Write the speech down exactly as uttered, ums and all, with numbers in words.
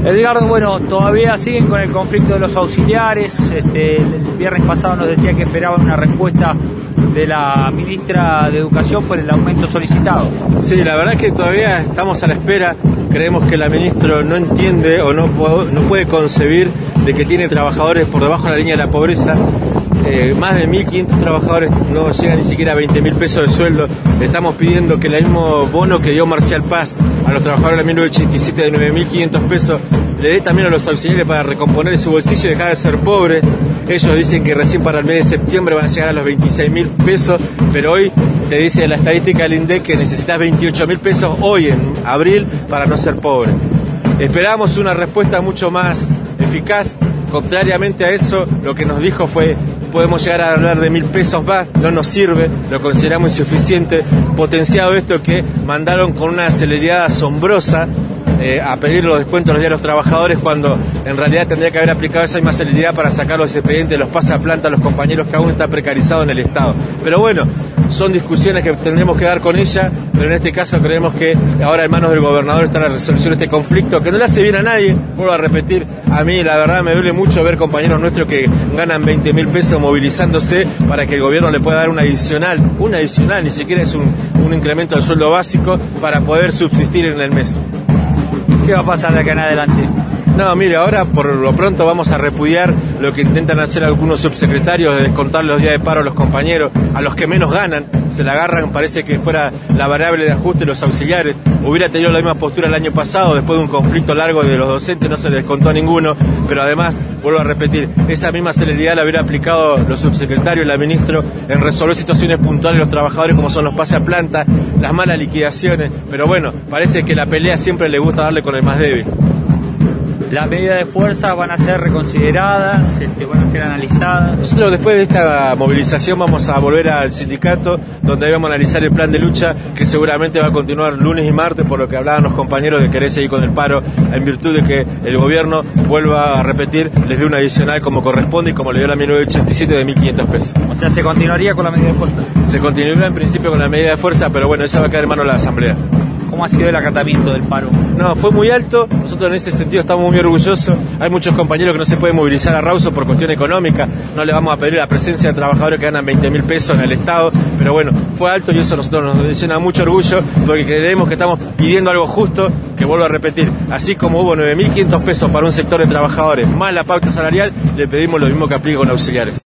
Edgardo, bueno, todavía siguen con el conflicto de los auxiliares. Este, el viernes pasado nos decía que esperaban una respuesta de la ministra de Educación por el aumento solicitado. Sí, la verdad es que todavía estamos a la espera. Creemos que la ministra no entiende o no, no puede concebir de que tiene trabajadores por debajo de la línea de la pobreza. Eh, más de mil quinientos trabajadores no llegan ni siquiera a veinte mil pesos de sueldo. Estamos pidiendo que el mismo bono que dio Marcial Paz a los trabajadores de mil novecientos ochenta y siete de nueve mil quinientos pesos le dé también a los auxiliares para recomponer su bolsillo y dejar de ser pobres. Ellos dicen que recién para el mes de septiembre van a llegar a los veintiséis mil pesos, pero hoy te dice la estadística del INDEC que necesitas veintiocho mil pesos hoy en abril para no ser pobre. Esperamos una respuesta mucho más eficaz. Contrariamente a eso, lo que nos dijo fue: podemos llegar a hablar de mil pesos más, no nos sirve, lo consideramos insuficiente, potenciado esto que mandaron con una celeridad asombrosa eh, a pedir los descuentos a los días de los trabajadores, cuando en realidad tendría que haber aplicado esa misma celeridad para sacar los expedientes, los pasaplanta a los compañeros que aún están precarizados en el Estado. Pero bueno, son discusiones que tendremos que dar con ella, pero en este caso creemos que ahora en manos del gobernador está la resolución de este conflicto, que no le hace bien a nadie. Vuelvo a repetir, a mí la verdad me duele mucho ver compañeros nuestros que ganan veinte mil pesos movilizándose para que el gobierno le pueda dar un adicional, un adicional, ni siquiera es un, un incremento del sueldo básico para poder subsistir en el mes. ¿Qué va a pasar de acá en adelante? No, mire, ahora por lo pronto vamos a repudiar lo que intentan hacer algunos subsecretarios de descontar los días de paro a los compañeros, a los que menos ganan, se la agarran, parece que fuera la variable de ajuste los auxiliares. Hubiera tenido la misma postura el año pasado, después de un conflicto largo de los docentes no se descontó a ninguno, pero además, vuelvo a repetir, esa misma celeridad la hubiera aplicado los subsecretarios y la ministra en resolver situaciones puntuales de los trabajadores, como son los pases a planta, las malas liquidaciones, pero bueno, parece que la pelea siempre le gusta darle con el más débil. Las medidas de fuerza van a ser reconsideradas, este, van a ser analizadas. Nosotros después de esta movilización vamos a volver al sindicato, donde vamos a analizar el plan de lucha, que seguramente va a continuar lunes y martes, por lo que hablaban los compañeros de querer seguir con el paro, en virtud de que el gobierno, vuelva a repetir, les dé un adicional como corresponde y como le dio la mil novecientos ochenta y siete de mil quinientos pesos. O sea, ¿se continuaría con la medida de fuerza? Se continuará en principio con la medida de fuerza, pero bueno, eso va a quedar en manos de la Asamblea. ¿Cómo ha sido el acatamiento del paro? No, fue muy alto, nosotros en ese sentido estamos muy orgullosos. Hay muchos compañeros que no se pueden movilizar a Rawson por cuestión económica, no le vamos a pedir la presencia de trabajadores que ganan veinte mil pesos en el Estado, pero bueno, fue alto y eso a nosotros nos llena mucho orgullo, porque creemos que estamos pidiendo algo justo, que vuelvo a repetir, así como hubo nueve mil quinientos pesos para un sector de trabajadores más la pauta salarial, le pedimos lo mismo que aplique con auxiliares.